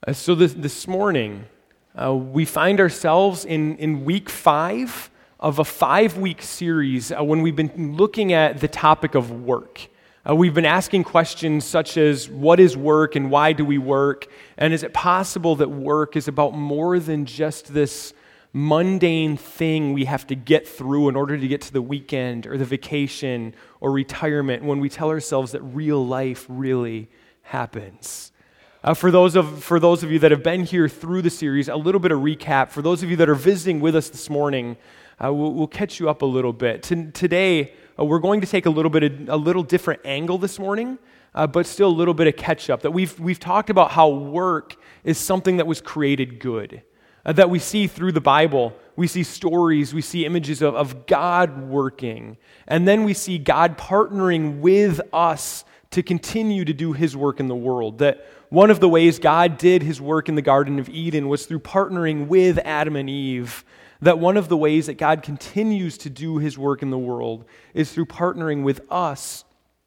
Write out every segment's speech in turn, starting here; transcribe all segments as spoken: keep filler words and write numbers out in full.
Uh, so this, this morning, uh, we find ourselves in, in week five of a five-week series uh, when we've been looking at the topic of work. Uh, we've been asking questions such as, what is work and why do we work? And is it possible that work is about more than just this mundane thing we have to get through in order to get to the weekend or the vacation or retirement, when we tell ourselves that real life really happens? Uh, for those of for those of you that have been here through the series, a little bit of recap. For those of you that are visiting with us this morning, uh, we'll, we'll catch you up a little bit. T- today, uh, we're going to take a little bit of, a little different angle this morning, uh, but still a little bit of catch up. That we've we've talked about how work is something that was created good, uh, that we see through the Bible. We see stories, we see images of, of God working, and then we see God partnering with us to continue to do His work in the world. That one of the ways God did His work in the Garden of Eden was through partnering with Adam and Eve. That one of the ways that God continues to do His work in the world is through partnering with us,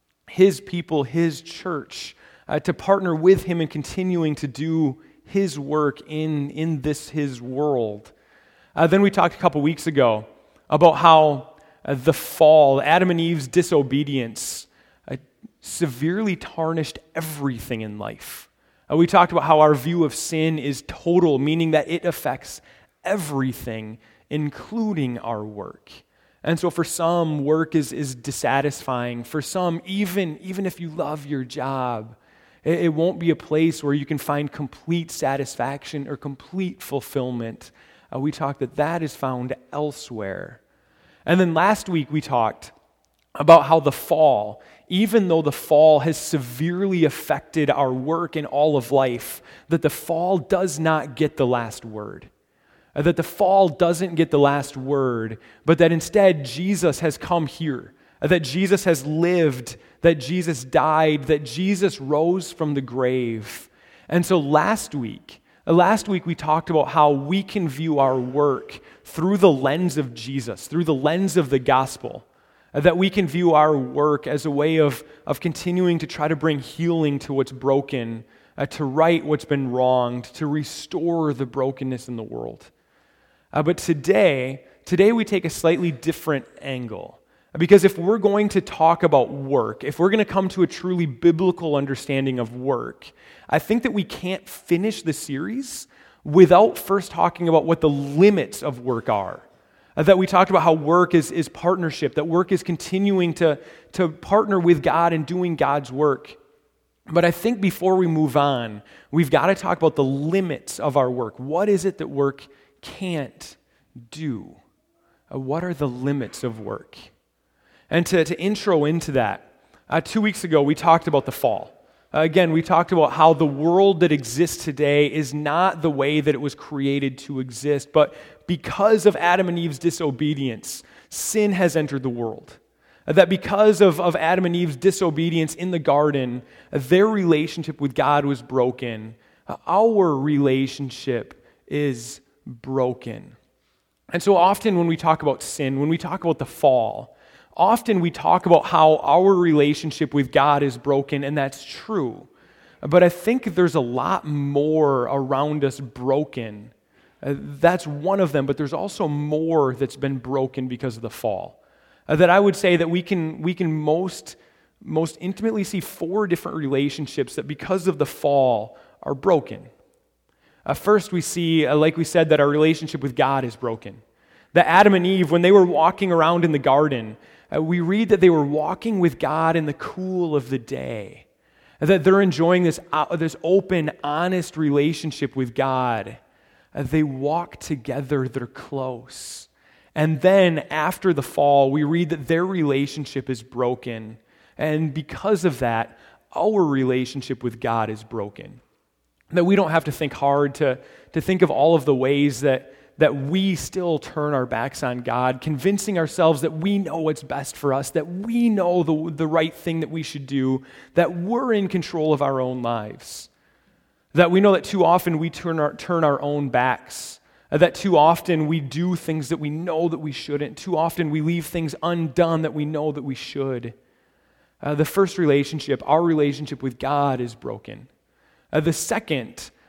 His people, His church, uh, to partner with Him in continuing to do His work in, in this His world. Uh, then we talked a couple weeks ago about how uh, the fall, Adam and Eve's disobedience, uh, severely tarnished everything in life. Uh, we talked about how our view of sin is total, meaning that it affects everything, including our work. And so for some, work is, is dissatisfying. For some, even, even if you love your job, it, it won't be a place where you can find complete satisfaction or complete fulfillment. Uh, we talked that that is found elsewhere. And then last week we talked about how the fall, even though the fall has severely affected our work and all of life, that the fall does not get the last word. Uh, that the fall doesn't get the last word, but that instead Jesus has come here, uh, that Jesus has lived, that Jesus died, that Jesus rose from the grave. And so last week, Last week we talked about how we can view our work through the lens of Jesus, through the lens of the gospel, that we can view our work as a way of, of continuing to try to bring healing to what's broken, uh, to right what's been wronged, to restore the brokenness in the world. Uh, but today, today we take a slightly different angle. Because if we're going to talk about work, if we're going to come to a truly biblical understanding of work, I think that we can't finish the series without first talking about what the limits of work are. Uh, that we talked about how work is, is partnership, that work is continuing to, to partner with God and doing God's work. But I think before we move on, we've got to talk about the limits of our work. What is it that work can't do? Uh, what are the limits of work? And to, to intro into that, uh, two weeks ago we talked about the fall. Uh, again, we talked about how the world that exists today is not the way that it was created to exist, but because of Adam and Eve's disobedience, sin has entered the world. Uh, that because of, of Adam and Eve's disobedience in the garden, uh, their relationship with God was broken. Uh, our relationship is broken. And so often when we talk about sin, when we talk about the fall, often we talk about how our relationship with God is broken, and that's true. But I think there's a lot more around us broken. Uh, that's one of them, but there's also more that's been broken because of the fall. Uh, that I would say that we can we can most, most intimately see four different relationships that because of the fall are broken. Uh, first we see, uh, like we said, that our relationship with God is broken. That Adam and Eve, when they were walking around in the garden, Uh, we read that they were walking with God in the cool of the day, that they're enjoying this, uh, this open, honest relationship with God. Uh, they walk together, they're close. And then after the fall, we read that their relationship is broken. And because of that, our relationship with God is broken. That we don't have to think hard to, to think of all of the ways that that we still turn our backs on God, convincing ourselves that we know what's best for us, that we know the, the right thing that we should do, that we're in control of our own lives. That we know that too often we turn our, turn our own backs, that too often we do things that we know that we shouldn't, too often we leave things undone that we know that we should. Uh, the first relationship, our relationship with God, is broken. Uh, the second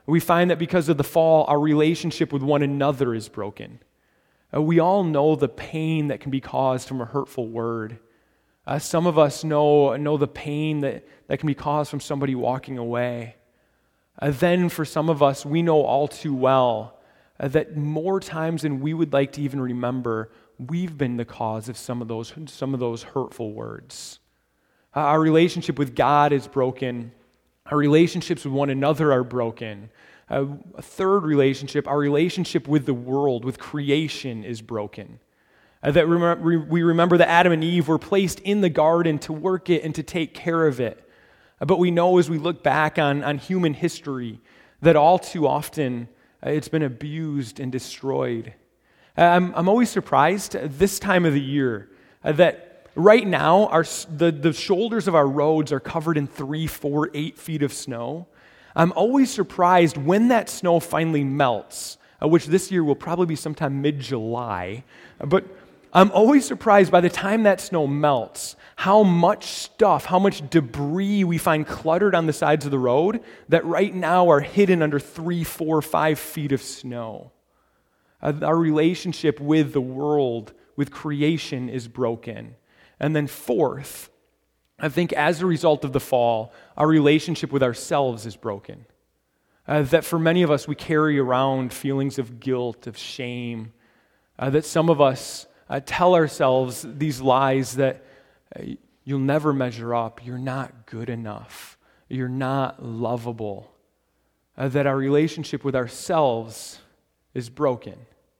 We find that because of the fall, our relationship with one another is broken. Uh, we all know the pain that can be caused from a hurtful word. Uh, some of us know, know the pain that, that can be caused from somebody walking away. Uh, then for some of us, we know all too well uh, that more times than we would like to even remember, we've been the cause of some of those, some of those hurtful words. Uh, our relationship with God is broken. Our relationships with one another are broken. Uh, a third relationship, our relationship with the world, with creation, is broken. Uh, that rem- we remember that Adam and Eve were placed in the garden to work it and to take care of it. Uh, but we know as we look back on, on human history that all too often uh, it's been abused and destroyed. Uh, I'm, I'm always surprised this time of the year uh, that right now, our, the, the shoulders of our roads are covered in three, four, eight feet of snow. I'm always surprised when that snow finally melts, uh, which this year will probably be sometime mid-July. But I'm always surprised by the time that snow melts, how much stuff, how much debris we find cluttered on the sides of the road that right now are hidden under three, four, five feet of snow. Uh, our relationship with the world, with creation, is broken. And then fourth, I think as a result of the fall, our relationship with ourselves is broken. Uh, that for many of us, we carry around feelings of guilt, of shame, uh, that some of us uh, tell ourselves these lies that uh, you'll never measure up, you're not good enough, you're not lovable, uh, that our relationship with ourselves is broken.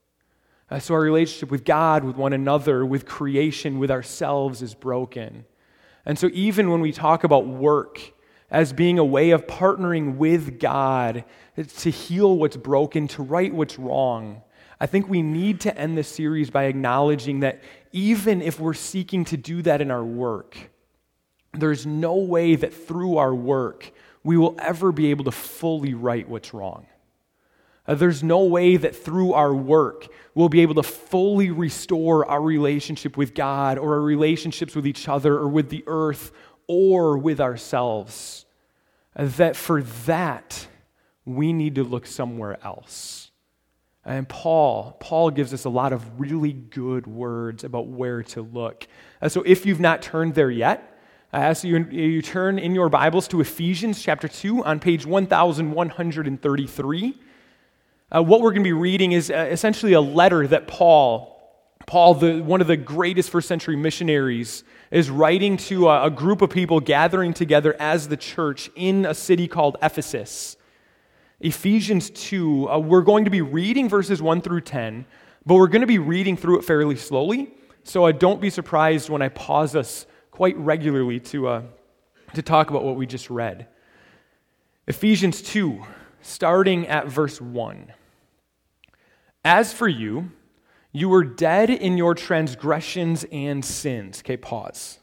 Uh, so our relationship with God, with one another, with creation, with ourselves is broken. And so even when we talk about work as being a way of partnering with God to heal what's broken, to right what's wrong, I think we need to end this series by acknowledging that even if we're seeking to do that in our work, there's no way that through our work we will ever be able to fully right what's wrong. Uh, there's no way that through our work we'll be able to fully restore our relationship with God or our relationships with each other or with the earth or with ourselves. Uh, that for that, we need to look somewhere else. And Paul, Paul gives us a lot of really good words about where to look. Uh, so if you've not turned there yet, I ask you, you turn in your Bibles to Ephesians chapter two on page one thousand one hundred thirty-three. Uh, what we're going to be reading is uh, essentially a letter that Paul, Paul, the, one of the greatest first century missionaries, is writing to a, a group of people gathering together as the church in a city called Ephesus. Ephesians two, uh, we're going to be reading verses one through ten, but we're going to be reading through it fairly slowly, so uh, don't be surprised when I pause us quite regularly to, uh, to talk about what we just read. Ephesians two, starting at verse one. As for you, you were dead in your transgressions and sins. Okay, pause.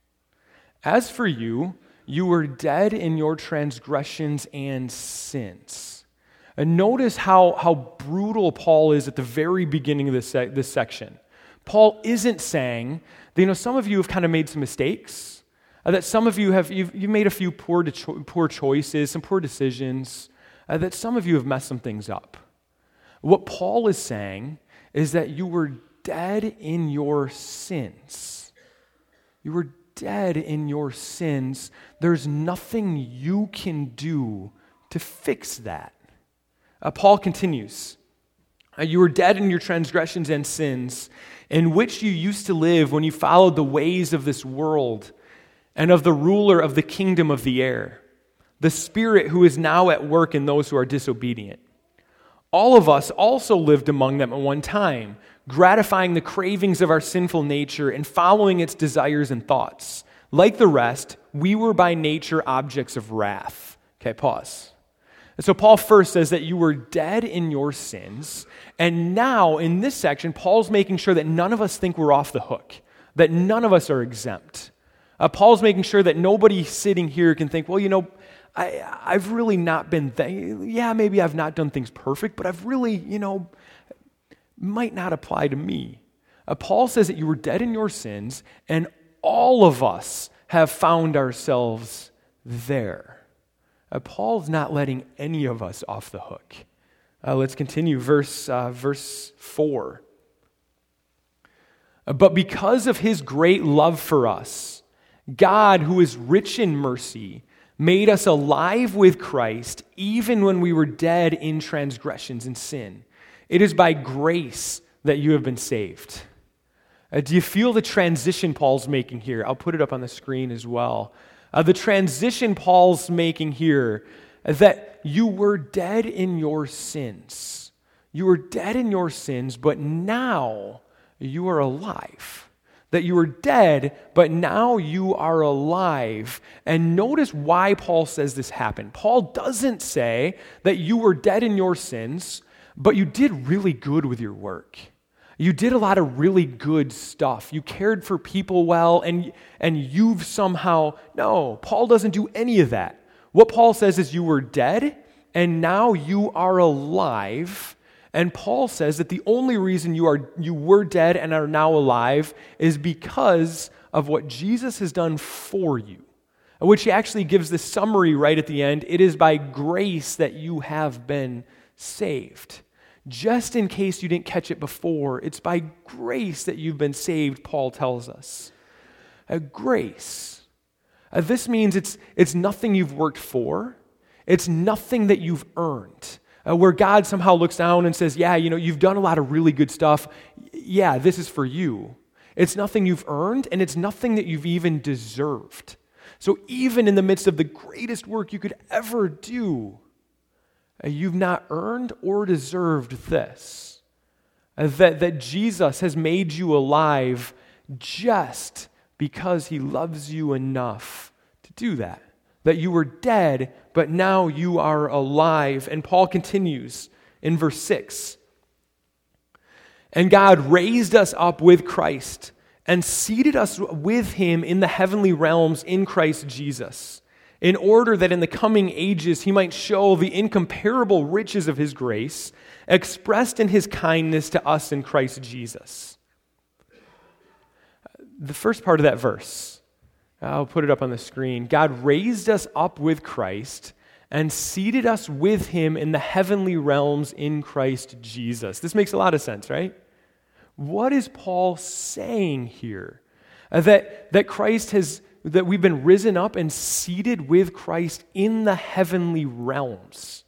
As for you, you were dead in your transgressions and sins. And notice how, how brutal Paul is at the very beginning of this, se- this section. Paul isn't saying that, you know, some of you have kind of made some mistakes, uh, that some of you have you've, you've made a few poor, de- poor choices, some poor decisions, uh, that some of you have messed some things up. What Paul is saying is that you were dead in your sins. You were dead in your sins. There's nothing you can do to fix that. Uh, Paul continues, uh, you were dead in your transgressions and sins, in which you used to live when you followed the ways of this world and of the ruler of the kingdom of the air, the spirit who is now at work in those who are disobedient. All of us also lived among them at one time, gratifying the cravings of our sinful nature and following its desires and thoughts. Like the rest, we were by nature objects of wrath. Okay, pause. And so Paul first says that you were dead in your sins, and now in this section, Paul's making sure that none of us think we're off the hook, that none of us are exempt. Uh, Paul's making sure that nobody sitting here can think, well, you know, I, I've really not been, th- yeah, maybe I've not done things perfect, but I've really, you know, might not apply to me. Uh, Paul says that you were dead in your sins, and all of us have found ourselves there. Uh, Paul's not letting any of us off the hook. Uh, let's continue, verse, uh, verse four. Uh, But because of his great love for us, God, who is rich in mercy, made us alive with Christ even when we were dead in transgressions and sin. It is by grace that you have been saved. Uh, do you feel the transition Paul's making here? I'll put it up on the screen as well. Uh, the transition Paul's making here, uh, that you were dead in your sins. You were dead in your sins, but now you are alive. That you were dead, but now you are alive. And notice why Paul says this happened. Paul doesn't say that you were dead in your sins, but you did really good with your work. You did a lot of really good stuff. You cared for people well, and, and you've somehow... No, Paul doesn't do any of that. What Paul says is you were dead, and now you are alive. And Paul says that the only reason you are you were dead and are now alive is because of what Jesus has done for you, which he actually gives the summary right at the end. It is by grace that you have been saved. Just in case you didn't catch it before, it's by grace that you've been saved, Paul tells us. A grace. Uh, this means it's, it's nothing you've worked for. It's nothing that you've earned. Uh, where God somehow looks down and says, yeah, you know, you've done a lot of really good stuff. Yeah, this is for you. It's nothing you've earned, and it's nothing that you've even deserved. So even in the midst of the greatest work you could ever do, uh, you've not earned or deserved this. Uh, that, that Jesus has made you alive just because he loves you enough to do that. That you were dead, but now you are alive. And Paul continues in verse six. And God raised us up with Christ and seated us with him in the heavenly realms in Christ Jesus, in order that in the coming ages he might show the incomparable riches of his grace expressed in his kindness to us in Christ Jesus. The first part of that verse, I'll put it up on the screen. God raised us up with Christ and seated us with him in the heavenly realms in Christ Jesus. This makes a lot of sense, right? What is Paul saying here? Uh, that, that Christ has, that we've been risen up and seated with Christ in the heavenly realms.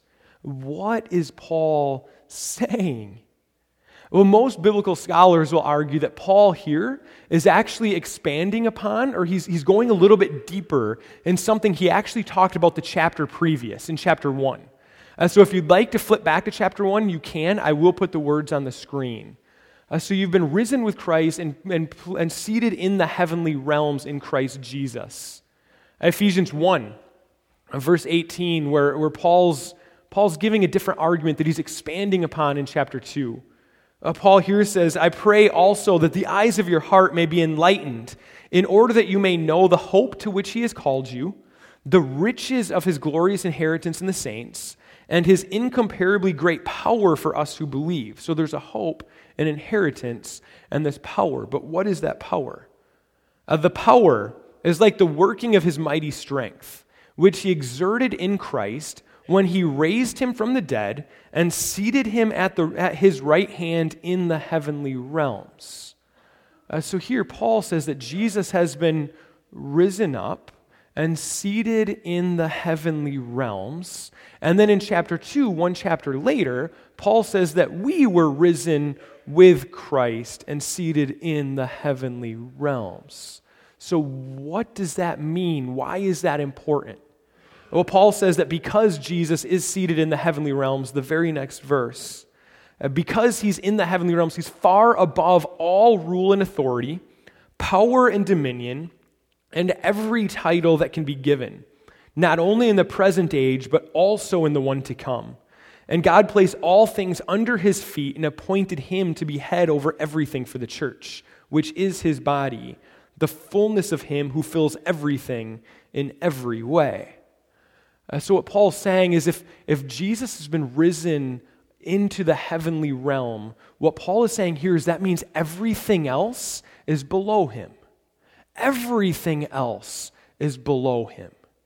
What is Paul saying? Well, most biblical scholars will argue that Paul here is actually expanding upon, or he's, he's going a little bit deeper in something he actually talked about the chapter previous, in chapter one. Uh, so if you'd like to flip back to chapter one, you can. I will put the words on the screen. Uh, so you've been risen with Christ and, and, and seated in the heavenly realms in Christ Jesus. Ephesians one, verse eighteen, where, where Paul's, Paul's giving a different argument that he's expanding upon in chapter two. Uh, Paul here says, I pray also that the eyes of your heart may be enlightened, in order that you may know the hope to which he has called you, the riches of his glorious inheritance in the saints, and his incomparably great power for us who believe. So there's a hope, an inheritance, and this power. But what is that power? Uh, the power is like the working of his mighty strength, which he exerted in Christ when he raised him from the dead and seated him at, the, at his right hand in the heavenly realms. Uh, so here Paul says that Jesus has been risen up and seated in the heavenly realms. And then in chapter two, one chapter later, Paul says that we were risen with Christ and seated in the heavenly realms. So what does that mean? Why is that important? Well, Paul says that because Jesus is seated in the heavenly realms, the very next verse, uh, because he's in the heavenly realms, he's far above all rule and authority, power and dominion, and every title that can be given, not only in the present age, but also in the one to come. And God placed all things under his feet and appointed him to be head over everything for the church, which is his body, the fullness of him who fills everything in every way. Uh, so what Paul's saying is if, if Jesus has been risen into the heavenly realm, what Paul is saying here is that means everything else is below him. Everything else is below him.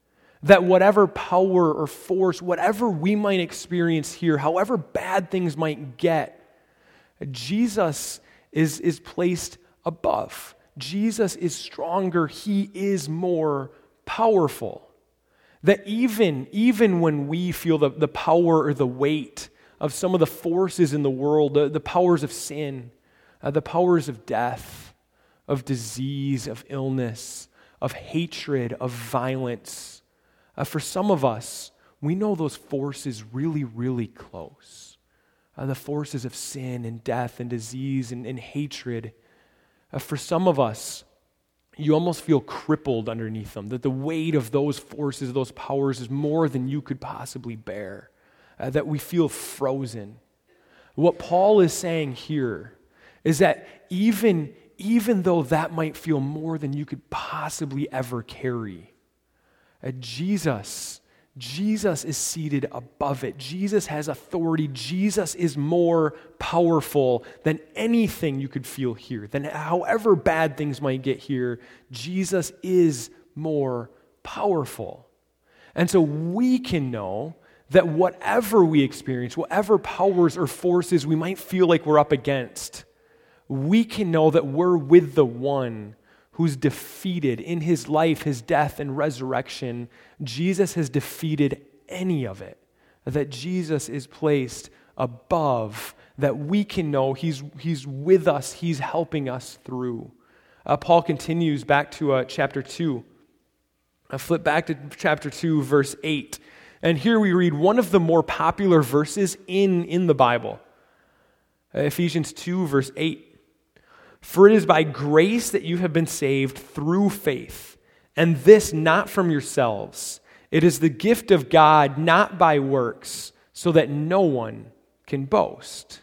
That whatever power or force, whatever we might experience here, however bad things might get, Jesus is, is placed above. Jesus is stronger. He is more powerful. That even, even when we feel the, the power or the weight of some of the forces in the world, the, the powers of sin, uh, the powers of death, of disease, of illness, of hatred, of violence, uh, for some of us, we know those forces really, really close. Uh, the forces of sin and death and disease and, and hatred. Uh, for some of us, you almost feel crippled underneath them, that the weight of those forces, those powers is more than you could possibly bear, uh, that we feel frozen. What Paul is saying here is that even, even though that might feel more than you could possibly ever carry, uh, Jesus, Jesus is seated above it. Jesus has authority. Jesus is more powerful than anything you could feel here. Than however bad things might get here, Jesus is more powerful. And so we can know that whatever we experience, whatever powers or forces we might feel like we're up against, we can know that we're with the one who's defeated in his life, his death, and resurrection. Jesus has defeated any of it. That Jesus is placed above, that we can know he's, he's with us, he's helping us through. Uh, Paul continues back to uh, chapter two. I flip back to chapter two, verse eight. And here we read one of the more popular verses in, in the Bible. Uh, Ephesians two, verse eight. For it is by grace that you have been saved through faith, and this not from yourselves. It is the gift of God, not by works, so that no one can boast.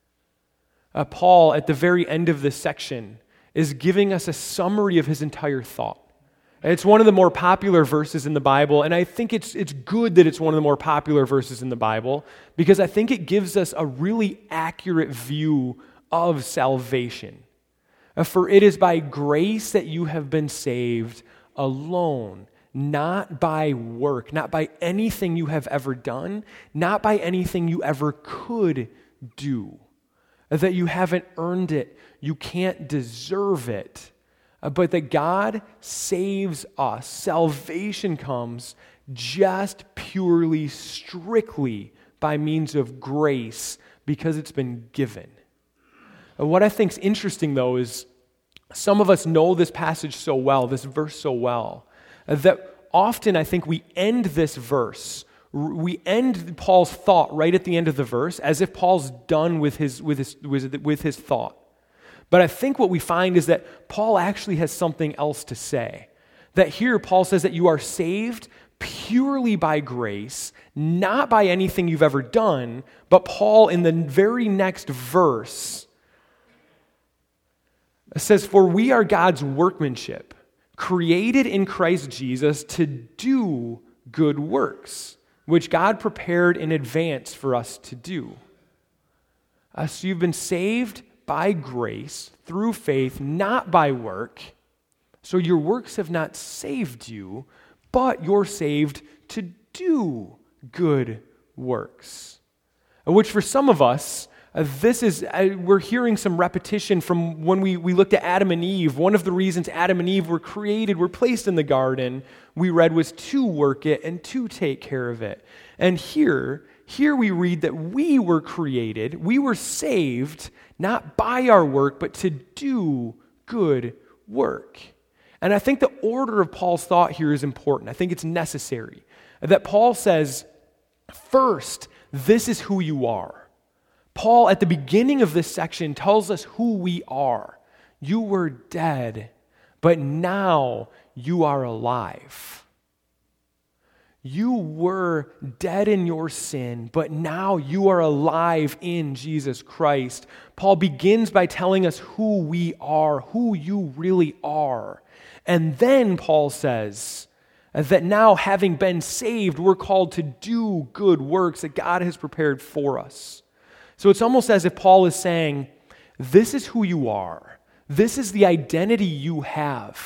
Uh, Paul, at the very end of this section, is giving us a summary of his entire thought. It's one of the more popular verses in the Bible, and I think it's, it's good that it's one of the more popular verses in the Bible, because I think it gives us a really accurate view of salvation. For it is by grace that you have been saved alone, not by work, not by anything you have ever done, not by anything you ever could do, that you haven't earned it, you can't deserve it, but that God saves us. Salvation comes just purely, strictly by means of grace because it's been given. What I think is interesting, though, is some of us know this passage so well, this verse so well, that often I think we end this verse, we end Paul's thought right at the end of the verse as if Paul's done with his, with his, with his thought. But I think what we find is that Paul actually has something else to say. That here Paul says that you are saved purely by grace, not by anything you've ever done, but Paul in the very next verse it says, for we are God's workmanship, created in Christ Jesus to do good works, which God prepared in advance for us to do. Uh, so you've been saved by grace, through faith, not by work. So your works have not saved you, but you're saved to do good works. Which for some of us, Uh, this is, uh, we're hearing some repetition from when we, we looked at Adam and Eve. One of the reasons Adam and Eve were created, were placed in the garden, we read was to work it and to take care of it. And here, here we read that we were created, we were saved, not by our work, but to do good work. And I think the order of Paul's thought here is important. I think it's necessary. That Paul says, first, this is who you are. Paul, at the beginning of this section, tells us who we are. You were dead, but now you are alive. You were dead in your sin, but now you are alive in Jesus Christ. Paul begins by telling us who we are, who you really are. And then Paul says that now, having been saved, we're called to do good works that God has prepared for us. So it's almost as if Paul is saying, this is who you are. This is the identity you have.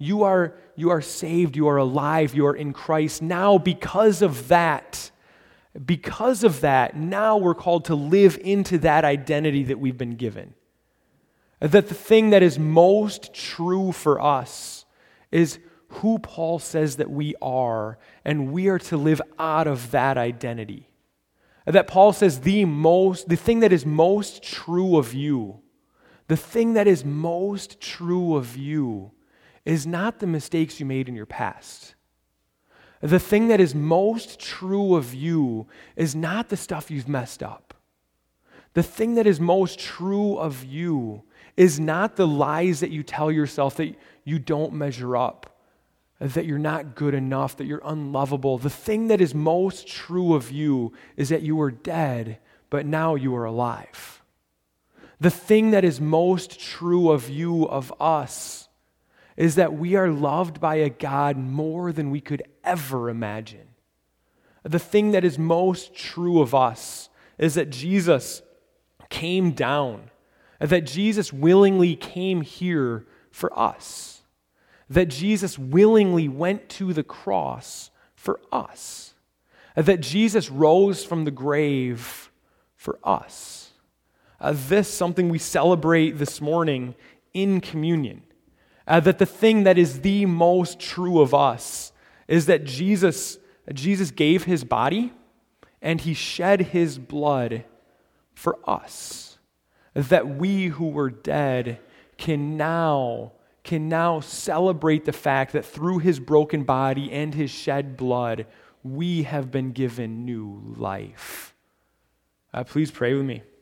You are, you are saved, you are alive, you are in Christ. Now, because of that, because of that, now we're called to live into that identity that we've been given. That the thing that is most true for us is who Paul says that we are, and we are to live out of that identity. That Paul says the most, the thing that is most true of you, the thing that is most true of you is not the mistakes you made in your past. The thing that is most true of you is not the stuff you've messed up. The thing that is most true of you is not the lies that you tell yourself that you don't measure up, that you're not good enough, that you're unlovable. The thing that is most true of you is that you were dead, but now you are alive. The thing that is most true of you, of us, is that we are loved by a God more than we could ever imagine. The thing that is most true of us is that Jesus came down, that Jesus willingly came here for us, that Jesus willingly went to the cross for us, that Jesus rose from the grave for us. Uh, this is something we celebrate this morning in communion. Uh, that the thing that is the most true of us is that Jesus, Jesus gave his body and he shed his blood for us. That we who were dead can now, can now celebrate the fact that through his broken body and his shed blood, we have been given new life. Uh, please pray with me.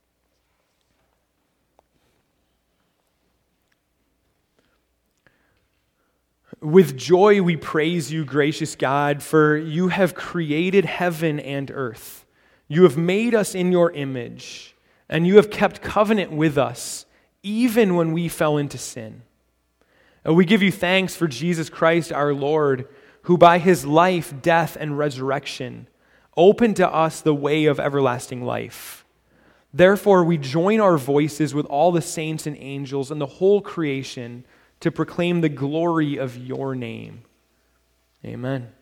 With joy we praise you, gracious God, for you have created heaven and earth. You have made us in your image, and you have kept covenant with us, even when we fell into sin. And we give you thanks for Jesus Christ our Lord, who by his life, death, and resurrection opened to us the way of everlasting life. Therefore, we join our voices with all the saints and angels and the whole creation to proclaim the glory of your name. Amen.